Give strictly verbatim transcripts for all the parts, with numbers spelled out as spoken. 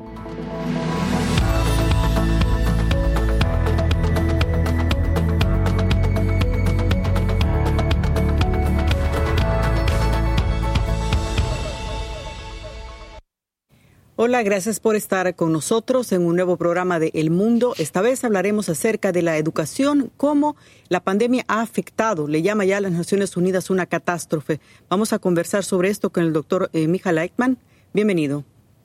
Hola, gracias por estar con nosotros en un nuevo programa de El Mundo. Esta vez hablaremos acerca de la educación, cómo la pandemia ha afectado, le llama ya a las Naciones Unidas una catástrofe. Vamos a conversar sobre esto con el doctor eh, Micha Leitman. Bienvenido.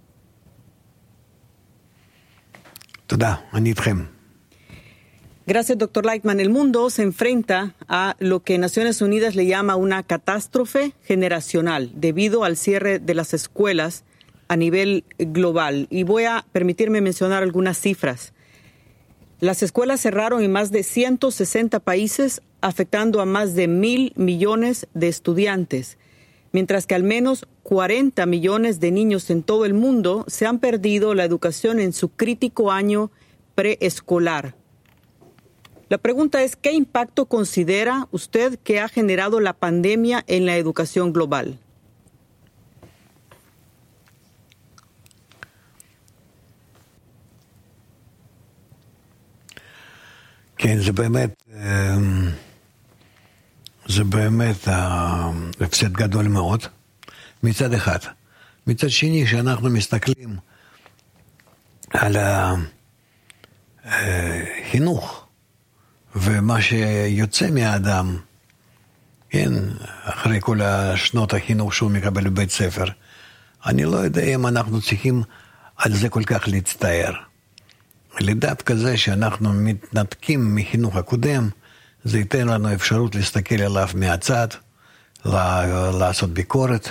Toda, anitchem. Gracias, doctor Leitman. El mundo se enfrenta a lo que Naciones Unidas le llama una catástrofe generacional debido al cierre de las escuelas a nivel global. Y voy a permitirme mencionar algunas cifras. Las escuelas cerraron en más de ciento sesenta países, afectando a más de mil millones de estudiantes, mientras que al menos cuarenta millones de niños en todo el mundo se han perdido la educación en su crítico año preescolar. La pregunta es, ¿qué impacto considera usted que ha generado la pandemia en la educación global? כן, זה באמת, זה באמת הפסד גדול מאוד, מצד אחד. מצד שני, שאנחנו מסתכלים על החינוך, ומה שיוצא מהאדם, כן, אחרי כל השנות החינוך שהוא מקבל בבית ספר, אני לא יודע אם אנחנו צריכים על זה כל כך להצטער. לדעת כזה שאנחנו מתנתקים מחינוך הקודם, זה ייתן לנו אפשרות להסתכל עליו מהצד, לעשות ביקורת,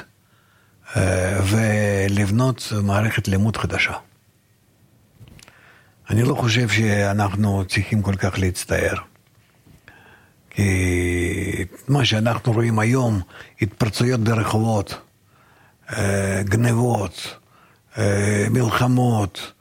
ולבנות מערכת לימוד חדשה. אני לא חושב שאנחנו צריכים כל כך להצטער. כי מה שאנחנו רואים היום, התפרצויות ברחובות, גנבות, מלחמות,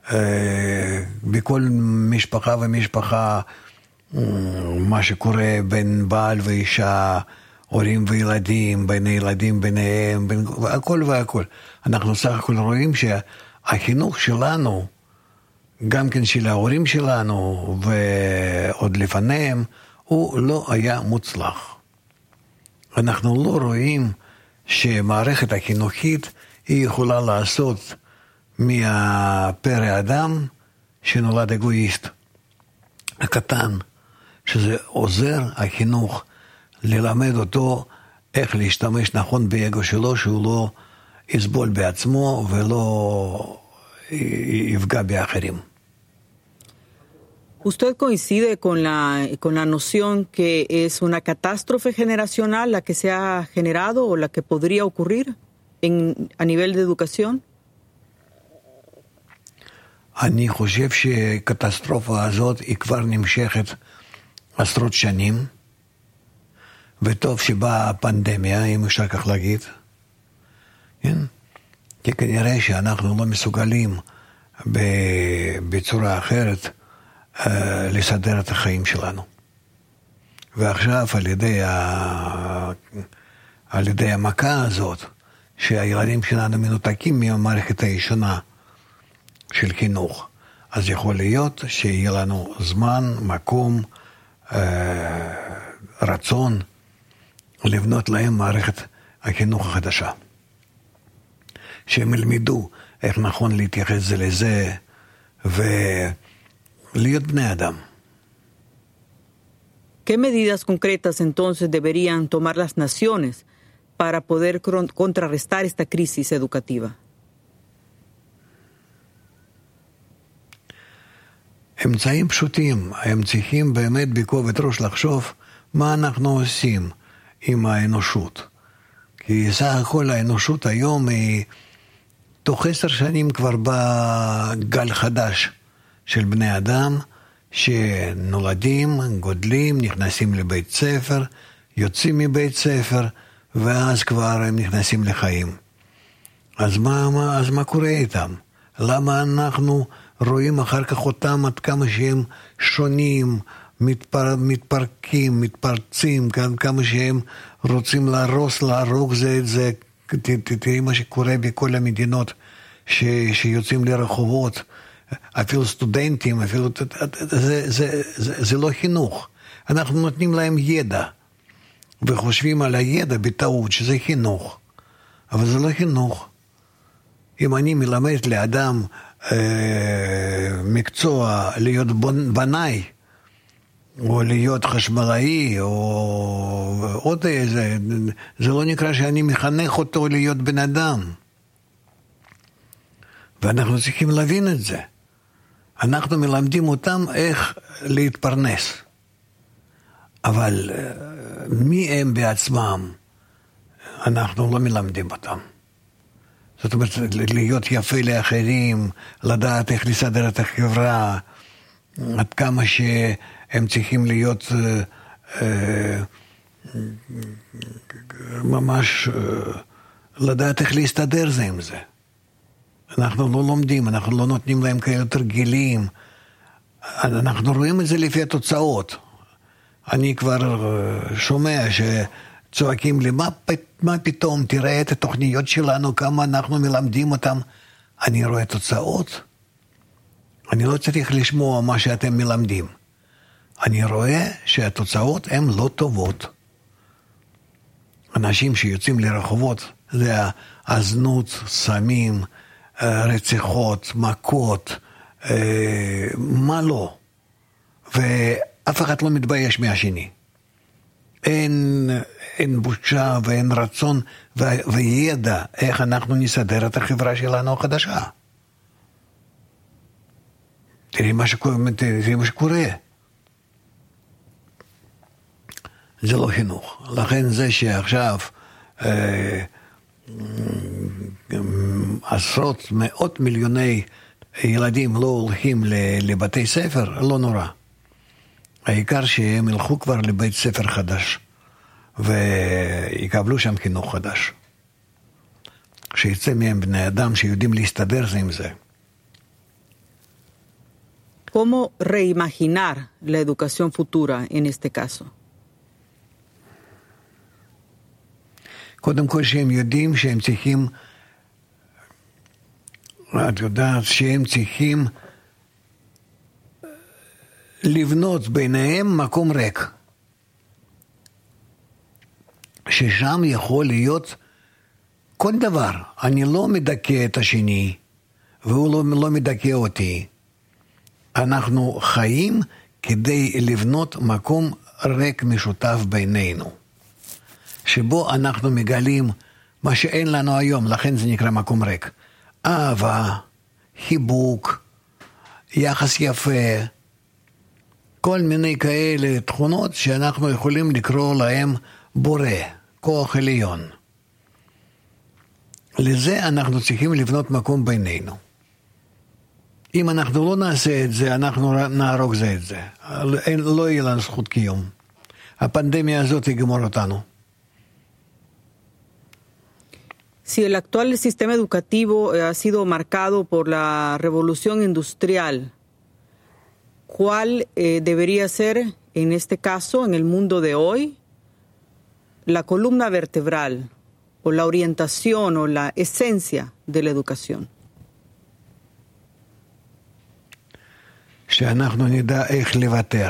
בכל משפחה ומשפחה, מה שקורה בין בעל ואישה, הורים וילדים, בין הילדים ביניהם, בין, הכל והכל. אנחנו סך הכל רואים שהחינוך שלנו, גם כן של ההורים שלנו, ועוד לפניהם, הוא לא היה מוצלח. אנחנו לא רואים שמערכת החינוכית היא יכולה לעשות מהפרא אדם שנולד אגואיסט הקטן, שזה עוזר החינוך ללמד אותו איך להשתמש נכון באגו שלו, שהוא לא יסבול בעצמו ולא יפגע באחרים. ¿Usted coincide con la, con la noción que es una catástrofe generacional la que se ha generado o la que podría ocurrir en, a nivel de educación? אני חושב שקטסטרופה הזאת היא כבר נמשכת עשרות שנים, וטוב שבאה הפנדמיה, אם אפשר כך להגיד. כן? כי כנראה שאנחנו לא מסוגלים בצורה אחרת לסדר את החיים שלנו. ועכשיו על ידי, ה... על ידי המכה הזאת, שהילדים שלנו מנותקים מהמערכת הישנה, של חינוך. אז יכול להיות שיהיה לנו זמן, מקום, אה, רצון לבנות להם מערכת החינוך החדשה. שהם ילמדו איך נכון להתייחס זה לזה ולהיות בני אדם. ¿Qué medidas concretas entonces deberían tomar las naciones para poder contrarrestar esta crisis educativa? אמצעים פשוטים, הם צריכים באמת בכובד ראש לחשוב מה אנחנו עושים עם האנושות. כי סך הכל האנושות היום היא תוך עשר שנים כבר בא גל חדש של בני אדם שנולדים, גודלים, נכנסים לבית ספר, יוצאים מבית ספר ואז כבר הם נכנסים לחיים. אז מה, מה, אז מה קורה איתם? למה אנחנו רואים אחר כך אותם עד כמה שהם שונים, מתפר, מתפרקים, מתפרצים, כמה שהם רוצים להרוס, להרוג זה את זה. תראי מה שקורה בכל המדינות ש, שיוצאים לרחובות, אפילו סטודנטים, אפילו, זה, זה, זה, זה לא חינוך. אנחנו נותנים להם ידע, וחושבים על הידע בטעות שזה חינוך, אבל זה לא חינוך. אם אני מלמד לאדם אה, מקצוע להיות בנאי, או להיות חשמלאי, או עוד איזה, זה לא נקרא שאני מחנך אותו להיות בן אדם. ואנחנו צריכים להבין את זה. אנחנו מלמדים אותם איך להתפרנס. אבל מי הם בעצמם? אנחנו לא מלמדים אותם. זאת אומרת, להיות יפה לאחרים, לדעת איך לסדר את החברה, עד כמה שהם צריכים להיות אה, ממש אה, לדעת איך להסתדר זה עם זה. אנחנו לא לומדים, אנחנו לא נותנים להם כאלה תרגילים. אנחנו רואים את זה לפי התוצאות. אני כבר שומע שצועקים לי, מה, מה פתאום, תראה את התוכניות שלנו, כמה אנחנו מלמדים אותם. אני רואה תוצאות. אני לא צריך לשמוע מה שאתם מלמדים. אני רואה שהתוצאות הן לא טובות. אנשים שיוצאים לרחובות, זה הזנות, סמים, רציחות, מכות, מה לא. ואף אחד לא מתבייש מהשני. אין, אין בושה ואין רצון ו- וידע איך אנחנו נסדר את החברה שלנו החדשה. תראי מה שקורה, תראי מה שקורה. זה לא חינוך. לכן זה שעכשיו אה, עשרות, מאות מיליוני ילדים לא הולכים לבתי ספר, לא נורא. העיקר שהם ילכו כבר לבית ספר חדש, ויקבלו שם חינוך חדש. שיצא מהם בני אדם שיודעים להסתדר זה עם זה. ¿Cómo reimaginar la educación futura en este caso? קודם כל שהם יודעים שהם צריכים, את יודעת שהם צריכים לבנות ביניהם מקום ריק. ששם יכול להיות כל דבר. אני לא מדכא את השני, והוא לא, לא מדכא אותי. אנחנו חיים כדי לבנות מקום ריק משותף בינינו. שבו אנחנו מגלים מה שאין לנו היום, לכן זה נקרא מקום ריק. אהבה, חיבוק, יחס יפה, כל מיני כאלה תכונות שאנחנו יכולים לקרוא להם בורא, כוח עליון. לזה אנחנו צריכים לבנות מקום בינינו. אם אנחנו לא נעשה את זה, אנחנו נהרוג זה את זה. לא יהיה לנו זכות קיום. הפנדמיה הזאת יגמור אותנו. Si el actual sistema educativo ha sido marcado por la revolución industrial, ¿cuál eh, debería ser, en este caso, en el mundo de hoy, la columna vertebral o la orientación o la esencia de la educación? שאנחנו נדע איך לוותר.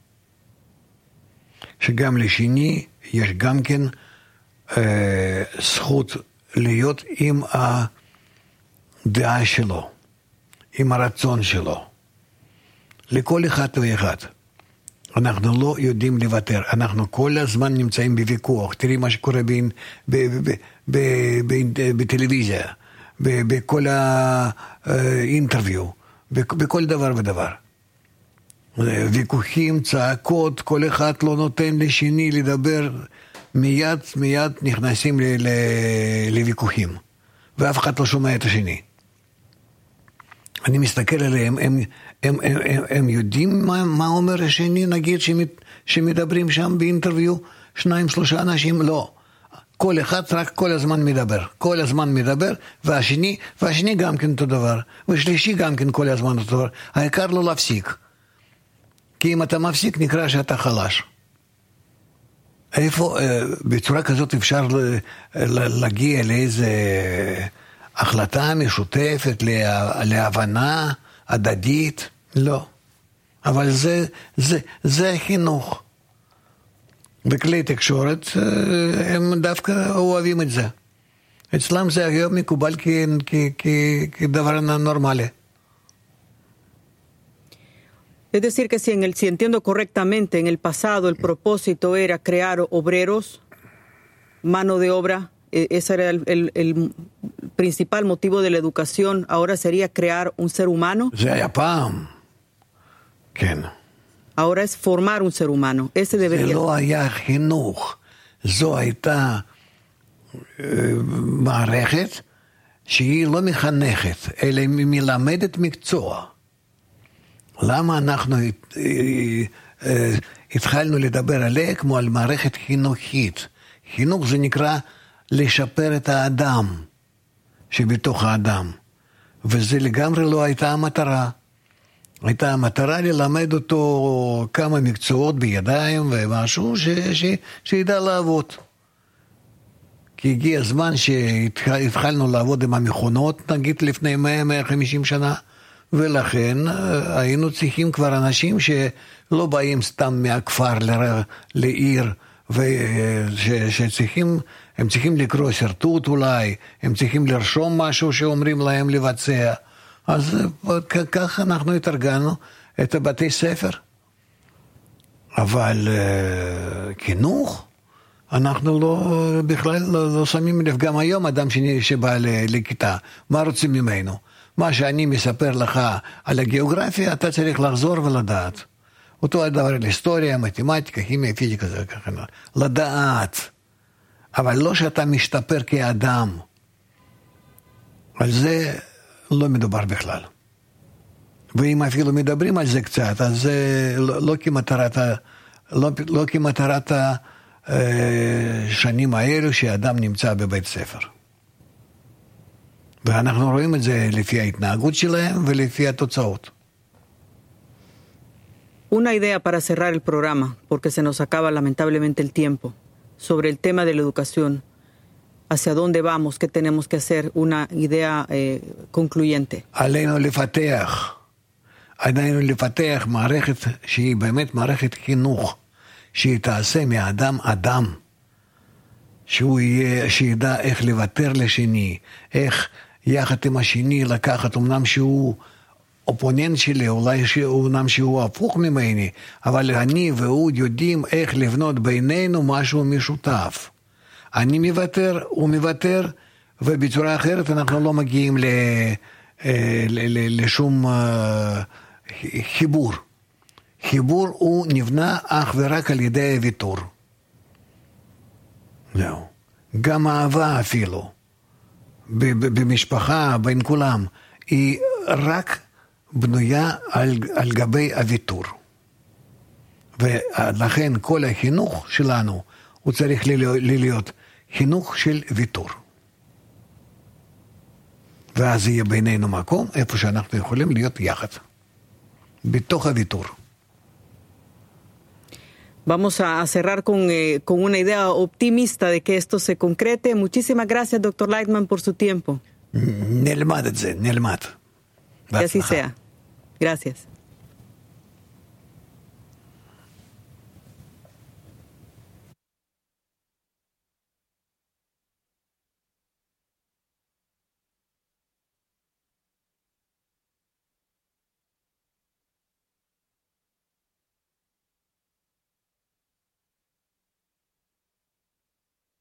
שגם לשני יש גם כן אה, זכות להיות עם הדעה שלו, עם הרצון שלו. לכל אחד ואחד. אנחנו לא יודעים לוותר. אנחנו כל הזמן נמצאים בוויכוח. תראי מה שקורה ב, ב, ב, ב, ב, בטלוויזיה, ב, בכל האינטרוויו, בכל דבר ודבר. ויכוחים, צעקות, כל אחד לא נותן לשני לדבר, מיד מיד נכנסים ל, ל, לוויכוחים, ואף אחד לא שומע את השני. אני מסתכל עליהם, הם, הם, הם, הם, הם יודעים מה, מה אומר השני, נגיד שמת, שמדברים שם באינטרוויו, שניים, שלושה אנשים, לא. כל אחד רק כל הזמן מדבר, כל הזמן מדבר, והשני, והשני גם כן אותו דבר, ושלישי גם כן כל הזמן אותו דבר. העיקר לא להפסיק. כי אם אתה מפסיק, נקרא שאתה חלש. איפה, בצורה כזאת אפשר להגיע לאיזה החלטה משותפת לה, להבנה הדדית, לא. אבל זה, זה, זה החינוך. בכלי תקשורת הם דווקא אוהבים את זה. אצלם זה היום מקובל כ, כ, כ, כדבר נורמלי. Es decir, que si, en el, si entiendo correctamente, en el pasado el propósito era crear obreros, mano de obra, eh, ese era el, el, el principal motivo de la educación, ahora sería crear un ser humano. זה היה פעם, כן. Ahora es formar un ser humano, ese debería זה לא היה חינוך, זו הייתה מערכת שהיא לא מחנכת, אלא מלמדת מקצוע. למה אנחנו התחלנו לדבר עליה כמו על מערכת חינוכית? חינוך זה נקרא לשפר את האדם שבתוך האדם, וזה לגמרי לא הייתה המטרה. הייתה המטרה ללמד אותו כמה מקצועות בידיים ומשהו ש, ש, שידע לעבוד. כי הגיע הזמן שהתחלנו לעבוד עם המכונות, נגיד לפני מאה עד מאה וחמישים שנה, ולכן היינו צריכים כבר אנשים שלא באים סתם מהכפר לעיר, ושצריכים, הם צריכים לקרוא שרטוט אולי, הם צריכים לרשום משהו שאומרים להם לבצע. אז ככה אנחנו התארגנו את הבתי ספר. אבל חינוך, אנחנו לא, בכלל לא, לא שמים לב. גם היום אדם שבא לכיתה, מה רוצים ממנו? מה שאני מספר לך על הגיאוגרפיה, אתה צריך לחזור ולדעת. אותו הדבר על היסטוריה, מתמטיקה, כימיה, פיזיקה, זה ככה. לדעת. אבל לא שאתה משתפר כאדם. על זה לא מדובר בכלל. ואם אפילו מדברים על זה קצת, אז זה לא, לא כמטרת, לא, לא כמטרת השנים האלו שאדם נמצא בבית ספר. ואנחנו רואים את זה לפי ההתנהגות שלהם ולפי התוצאות. Una idea para cerrar el programa, porque se nos acaba lamentablemente el tiempo, sobre el tema de la educación. ¿Hacia dónde vamos? ¿Qué tenemos que hacer? Una idea eh, concluyente. עלינו לפתח, עלינו לפתח מערכת שהיא באמת מערכת חינוך, שהיא תעשה מאדם אדם, שהוא יהיה, שידע איך לוותר לשני, איך יחד עם השני לקחת, אמנם שהוא אופוננט שלי, אולי אמנם שהוא הפוך ממני, אבל אני והוא יודעים איך לבנות בינינו משהו משותף. אני מוותר, הוא מוותר, ובצורה אחרת אנחנו לא מגיעים ל, ל, ל, לשום חיבור. חיבור הוא נבנה אך ורק על ידי הוויתור. זהו. גם אהבה אפילו, במשפחה, בין כולם, היא רק בנויה על, על גבי הוויתור. ולכן כל החינוך שלנו, הוא צריך להיות חינוך של ויתור. ואז יהיה בינינו מקום, איפה שאנחנו יכולים להיות יחד. בתוך הוויתור. Vamos a cerrar con, eh, con una idea optimista de que esto se concrete. Muchísimas gracias, doctor Lightman, por su tiempo. נלמד את זה, נלמד. Que así sea. Gracias.